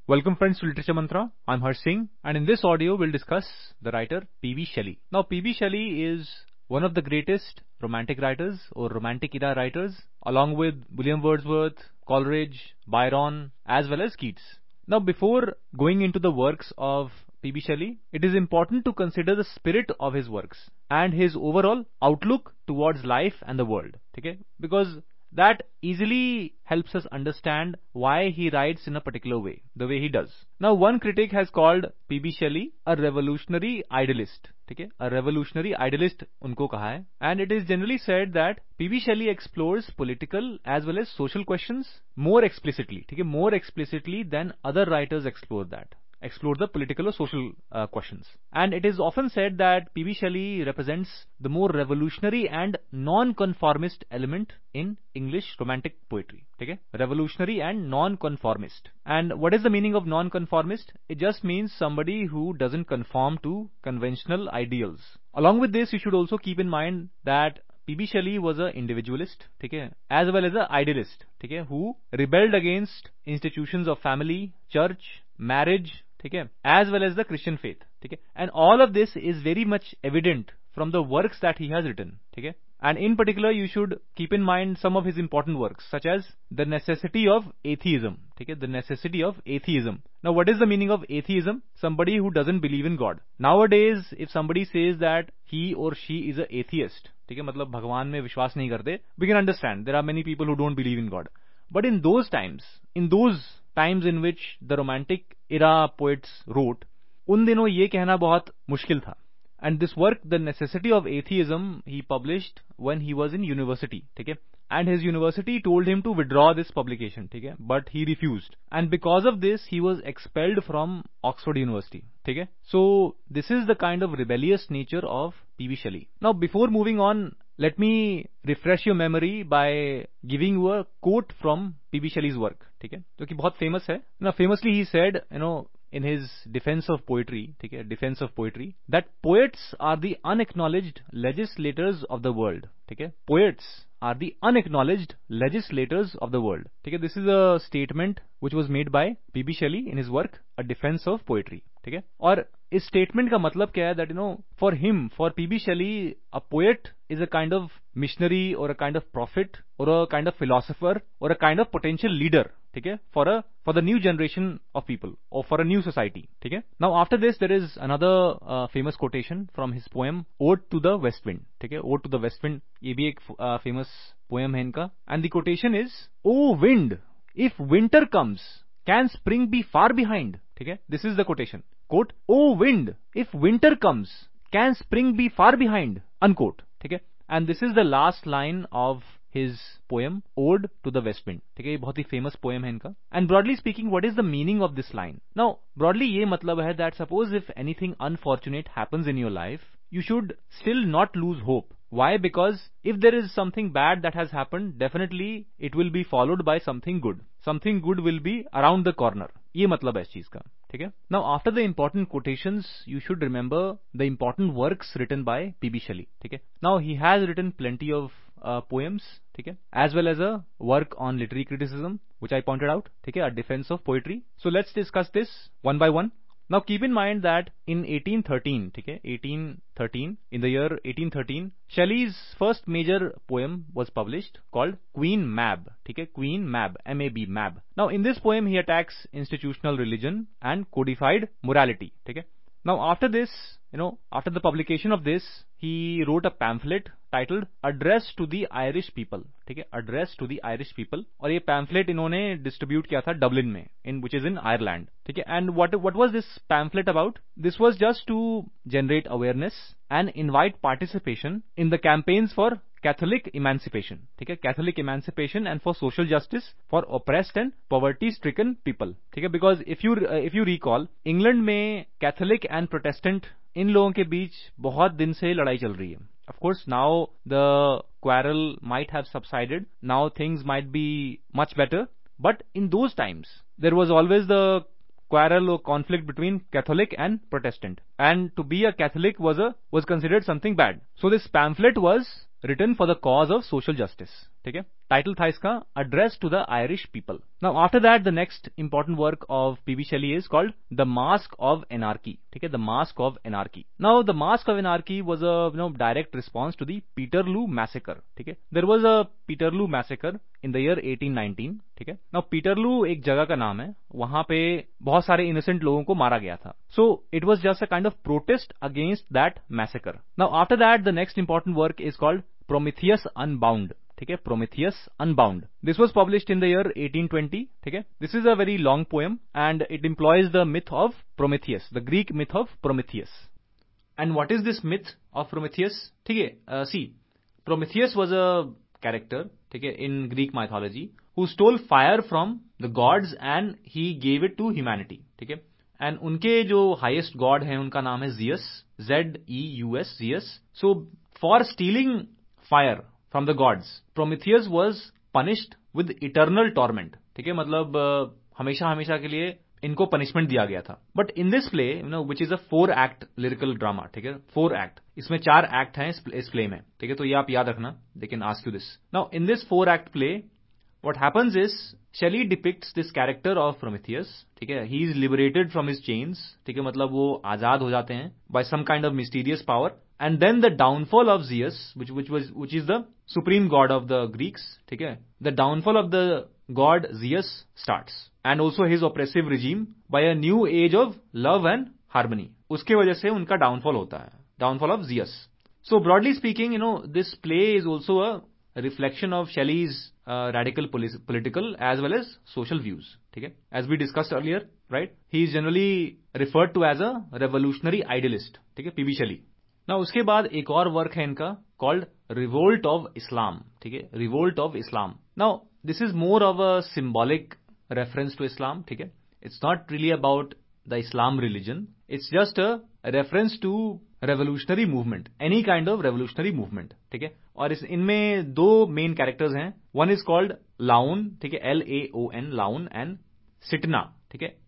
Welcome friends to Literature Mantra. I'm Harsh Singh, and in this audio we'll discuss the writer P.B. Shelley. Now P.B. Shelley is one of the greatest romantic writers or romantic era writers, along with William Wordsworth, Coleridge, Byron, as well as Keats. Now before going into the works of P.B. Shelley, it is important to consider the spirit of his works and his overall outlook towards life and the world. Okay? Because that easily helps us understand why he writes in a particular way, the way he does. Now one critic has called P.B. Shelley a revolutionary idealist. Okay? A revolutionary idealist उनको कहा है. And it is generally said that P.B. Shelley explores political as well as social questions more explicitly. Okay? More explicitly than other writers explore the political or social questions. And it is often said that P.B. Shelley represents the more revolutionary and non-conformist element in English romantic poetry. Okay? Revolutionary and non-conformist. And what is the meaning of non-conformist? It just means somebody who doesn't conform to conventional ideals. Along with this, you should also keep in mind that P.B. Shelley was an individualist, okay, as well as an idealist, okay, who rebelled against institutions of family, church, marriage, okay, as well as the Christian faith, okay. And all of this is very much evident from the works that he has written, okay. And in particular, you should keep in mind some of his important works, such as The Necessity of Atheism, okay, The Necessity of Atheism. Now, what is the meaning of atheism? Somebody who doesn't believe in God. Nowadays, if somebody says that he or she is an atheist, ठीक है, मतलब भगवान में विश्वास नहीं करते, we can understand. There are many people who don't believe in God. But in those times in which the romantic era poets wrote, उन दिनों ये कहना बहुत मुश्किल था. And this work, The Necessity of Atheism, he published when he was in university, ठीक है? And his university told him to withdraw this publication, ठीक है? But he refused. And because of this, he was expelled from Oxford University, ठीक है? So, this is the kind of rebellious nature of P.B. Shelley. Now, before moving on, let me refresh your memory by giving you a quote from P.B. Shelley's work, ठीक है? जो कि बहुत famous है. Now, famously he said, in his defense of poetry, that poets are the unacknowledged legislators of the world. Okay? Poets are the unacknowledged legislators of the world. Okay? This is a statement which was made by P.B. Shelley in his work, A Defense of Poetry. Okay? और इस statement का मतलब क्या है that for him, for P.B. Shelley, a poet is a kind of missionary or a kind of prophet or a kind of philosopher or a kind of potential leader. Okay? For the new generation of people or for a new society. Okay? Now after this there is another famous quotation from his poem Ode to the West Wind. Okay? Ode to the West Wind, ये भी एक famous poem है इनका. And the quotation is, "O wind, if winter comes, can spring be far behind?" Okay? This is the quotation. Quote, "O wind, if winter comes, can spring be far behind?" Unquote. Okay? And this is the last line of his poem Ode to the West Wind. ठीक है, ये बहुत ही famous poem है इनका. And broadly speaking, what is the meaning of this line? Now, broadly ये मतलब है that suppose if anything unfortunate happens in your life, you should still not lose hope. Why? Because if there is something bad that has happened, definitely it will be followed by something good. Something good will be around the corner. ये मतलब है इस चीज का. ठीक है? Now, after the important quotations, you should remember the important works written by P.B. Shelley. ठीक है? Now, he has written plenty of poems, ठीक है? As well as a work on literary criticism, which I pointed out, ठीक है? A defense of poetry. So let's discuss this one by one. Now keep in mind that in 1813, ठीक है? 1813, in the year 1813, Shelley's first major poem was published called Queen Mab, ठीक है? Queen Mab, M-A-B, Mab. Now in this poem he attacks institutional religion and codified morality, ठीक है? Now after this, after the publication of this, he wrote a pamphlet titled Address to the Irish People, ठीक है? Address to the Irish People. और ये pamphlet इन्होंने distribute किया था Dublin में, which is in Ireland, ठीक है? And what was this pamphlet about? This was just to generate awareness and invite participation in the campaigns for Catholic emancipation, ठीक है? Catholic emancipation and for social justice for oppressed and poverty-stricken people, ठीक है? Because if you recall, England में Catholic and Protestant इन लोगों के बीच बहुत दिन से लड़ाई चल रही है. Of course, now the quarrel might have subsided. Now things might be much better. But in those times, there was always the quarrel or conflict between Catholic and Protestant. And to be a Catholic was considered something bad. So this pamphlet was written for the cause of social justice. ठीक है. Title था इसका address to the Irish people. Now after that the next important work of PB Shelley is called the Mask of Anarchy. ठीक है, the Mask of Anarchy. Now the Mask of Anarchy was a direct response to the Peterloo massacre. ठीक है, there was a Peterloo massacre in the year 1819. ठीक है. Now पीटरलू एक जगह का नाम है, वहां पे बहुत सारे इनोसेंट लोगों को मारा गया था. So it was just a kind of protest against that massacre. Now after that the next important work is called Prometheus Unbound. ठीक है, Prometheus Unbound. This was published in the year 1820. ठीक है, this is a very long poem and it employs the myth of Prometheus, the Greek myth of Prometheus. And what is this myth of Prometheus? ठीक है, see, Prometheus was a character, ठीक है, in Greek mythology who stole fire from the gods and he gave it to humanity. ठीक है, and उनके जो highest God हैं उनका नाम है Zeus, ZEUS, Zeus. So for stealing fire from the gods, Prometheus was punished with eternal torment. ठीक है, मतलब हमेशा हमेशा के लिए इनको पनिशमेंट दिया गया था. But in this play, which is a 4 act lyrical drama. ठीक है, 4 एक्ट, इसमें 4 एक्ट हैं इस प्ले में. ठीक है, तो ये आप याद रखना, they can ask you this. Now in this 4 act play, what happens is Shelley depicts this character of Prometheus. ठीक है, he is liberated from his chains. ठीक है, मतलब वो आजाद हो जाते हैं by some kind of mysterious power. And then the downfall of Zeus, which is the supreme god of the Greeks. ठीक है, the downfall of the god Zeus starts, and also his oppressive regime by a new age of love and harmony. उसके वजह से उनका downfall होता है, downfall of Zeus. So broadly speaking, this play is also a reflection of Shelley's radical political as well as social views. ठीक है, as we discussed earlier, right? He is generally referred to as a revolutionary idealist. ठीक है, PB शेली. Now उसके बाद एक और work है इनका called Revolt of Islam. ठीक है, Revolt of Islam. Now this is more of a symbolic reference to Islam. ठीक है, it's not really about the Islam religion. It's just a reference to revolutionary movement, any kind of revolutionary movement. ठीक है, और इनमें 2 main characters हैं. One is called Laon. ठीक है, LAON, लाउन, एंड सिटना. ठीक है,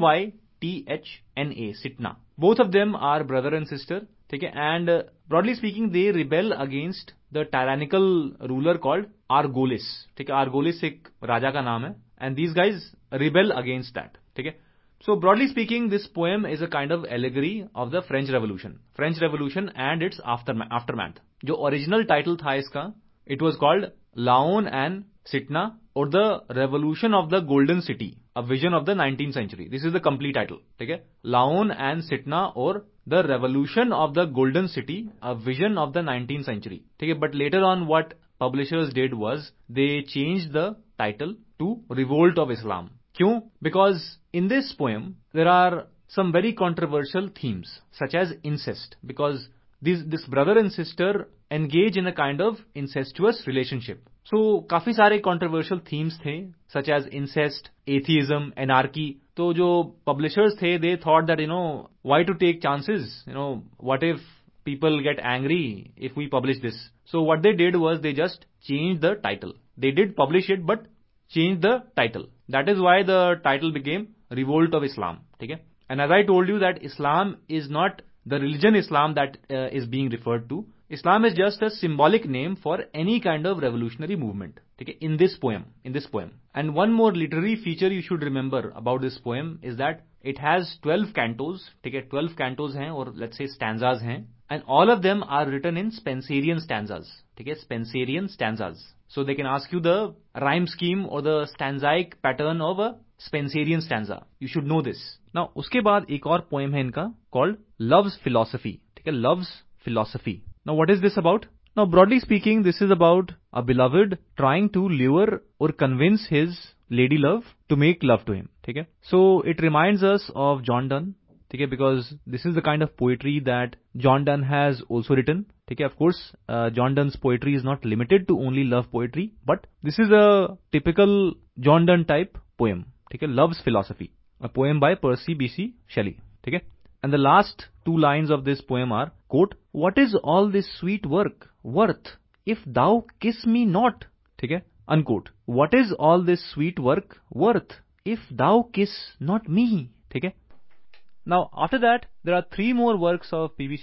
CYTHNA, Cythna. Both of them are brother and sister. ठीक है, and broadly speaking they rebel against the tyrannical ruler called Argolis. ठीक है, आर्गोलिस एक राजा का नाम है, and these guys rebel against that. ठीक है, so broadly speaking, this poem is a kind of allegory of the French Revolution and its aftermath. जो original title था इसका, it was called Laon and Sitna, or the Revolution of the Golden City, a vision of the 19th century. This is the complete title. ठीक है, Laon and Sitna, or the Revolution of the Golden City, a vision of the 19th century. ठीक है, but later on what publishers did was they changed the title to Revolt of Islam. क्यों? Because in this poem there are some very controversial themes such as incest, because this brother and sister engage in a kind of incestuous relationship. So काफी सारे controversial themes थे such as incest, atheism, anarchy. तो जो publishers थे, they thought that why to take chances, what if people get angry if we publish this. So what they did was they just changed the title. They did publish it but changed the title. That is why the title became Revolt of Islam. ठीक है, and as I told you that Islam is not the religion Islam that is being referred to. Islam is just a symbolic name for any kind of revolutionary movement. ठीक है, in this poem. And one more literary feature you should remember about this poem is that it has 12 cantos. ठीक है, 12 cantos हैं, और let's say stanzas हैं, and all of them are written in Spenserian stanzas. ठीक है, Spenserian stanzas. So they can ask you the rhyme scheme or the stanzaic pattern of a Spenserian stanza. You should know this. Now उसके बाद एक और poem है इनका called Love's Philosophy. ठीक है, Love's Philosophy. Now what is this about? Now broadly speaking, this is about a beloved trying to lure or convince his lady love to make love to him. ठीक है, so it reminds us of John Donne. ठीक है, because this is the kind of poetry that John Donne has also written. ठीक है, of course, John Donne's poetry is not limited to only love poetry, but this is a typical John Donne type poem. ठीक है, Love's Philosophy, a poem by Percy B.C. Shelley. ठीक है, and the last 2 lines of this poem are, quote, "What is all this sweet work worth if thou kiss me not?" ठीक है, unquote. What is all this sweet work worth if thou kiss not me? ठीक है. Now after that there are 3 more works of P.B. Shelley.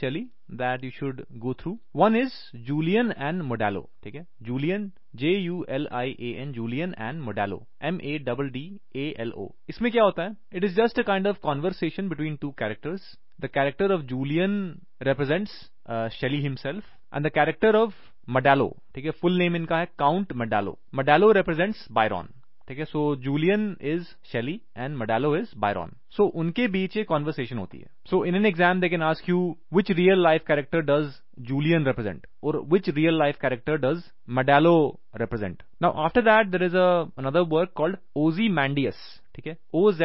that you should go through. One is Julian and Modalo. ठीक है, Julian, Julian, Julian and Modalo, Maddalo. इसमें क्या होता है? It is just a kind of conversation between two characters. The character of Julian represents Shelley himself, and the character of Modalo, ठीक है, full name इनका है Count Modalo. Modalo represents Byron. ठीक है, so Julian is Shelley and Maddalo is Byron. So उनके बीच एक conversation होती है. So in an exam they can ask you which real life character does Julian represent or which real life character does Modalo represent. Now after that there is another work called Ozymandias. ठीक है,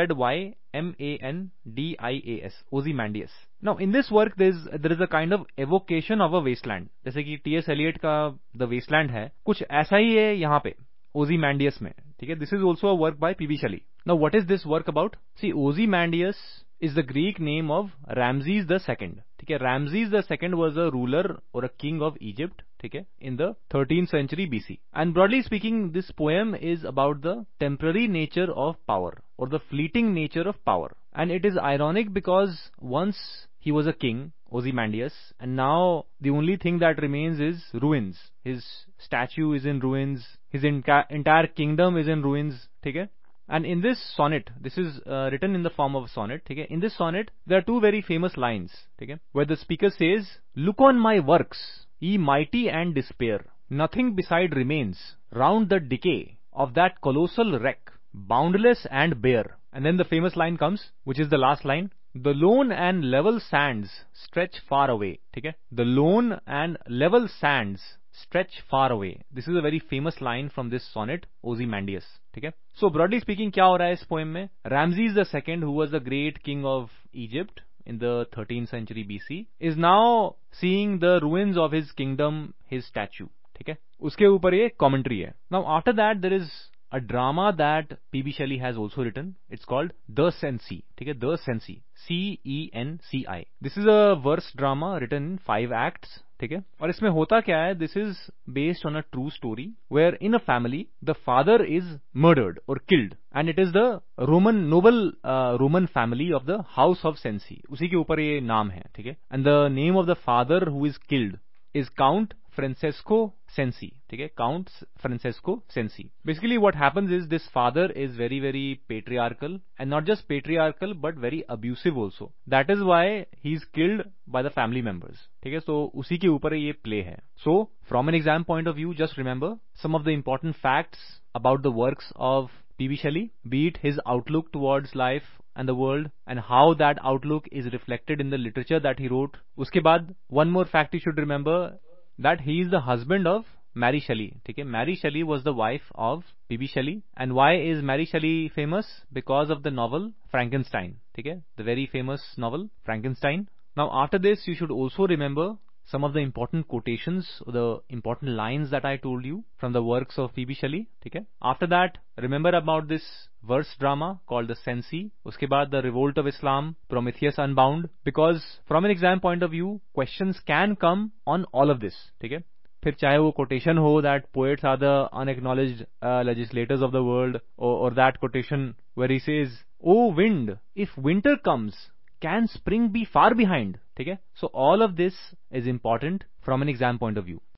Ozymandis, Ozymandias. Now in this work there is a kind of evocation of a wasteland. जैसे कि T.S. Eliot का The Wasteland है, कुछ ऐसा ही है यहाँ पे Ozymandias में. ठीक है, this is also a work by P.B. Shelley. Now what is this work about? See, Ozymandias is the Greek name of Ramses the Second. ठीक है, Ramses the Second was a ruler or a king of Egypt. ठीक है, in the 13th century BC. And broadly speaking, this poem is about the temporary nature of power or the fleeting nature of power. And it is ironic because once he was a king, Ozymandias, and now the only thing that remains is ruins. His statue is in ruins. His entire kingdom is in ruins. ठीक है? And in this sonnet, this is written in the form of a sonnet. ठीक है? In this sonnet, there are two very famous lines. ठीक है? Where the speaker says, "Look on my works, ye mighty and despair. Nothing beside remains round the decay of that colossal wreck, boundless and bare." And then the famous line comes, which is the last line. The lone and level sands stretch far away. ठीक है? The lone and level sands stretch far away. This is a very famous line from this sonnet, Ozymandias. ठीक है? So broadly speaking, क्या हो रहा है इस poem में? Ramses the Second, who was the great king of Egypt in the 13th century BC, is now seeing the ruins of his kingdom, his statue. ठीक है? उसके ऊपर ये commentary है. Now after that there is a drama that P.B. Shelley has also written. It's called The Cenci. ठीक है? The Cenci. C-E-N-C-I. This is a verse drama written in 5 acts. ठीक है? और इसमें होता क्या है? This is based on a true story where in a family the father is murdered or killed, and it is the noble Roman family of the House of Cenci. उसी के ऊपर ये नाम है. ठीक है? And the name of the father who is killed is Count Francesco Cenci. ठीक है? Count Francesco Cenci. Basically what happens is this father is very very patriarchal, and not just patriarchal but very abusive also. That is why he is killed by the family members. ठीक है? So उसी के ऊपर ये play है. So from an exam point of view, just remember some of the important facts about the works of P.B. Shelley, be it his outlook towards life and the world, and how that outlook is reflected in the literature that he wrote. उसके बाद one more fact you should remember, that he is the husband of Mary Shelley. ठीक है? Mary Shelley was the wife of P.B. Shelley. And why is Mary Shelley famous? Because of the novel Frankenstein. ठीक है? The very famous novel Frankenstein. Now after this, you should also remember some of the important quotations, the important lines that I told you from the works of P.B. Shelley. ठीक है? After that, remember about this verse drama called The Cenci. उसके बाद The Revolt of Islam, Prometheus Unbound. Because from an exam point of view, questions can come on all of this. ठीक है? फिर चाहे वो quotation हो that poets are the unacknowledged legislators of the world, or that quotation where he says, "Oh wind, if winter comes, can spring be far behind?" ठीक है? So all of this is important from an exam point of view.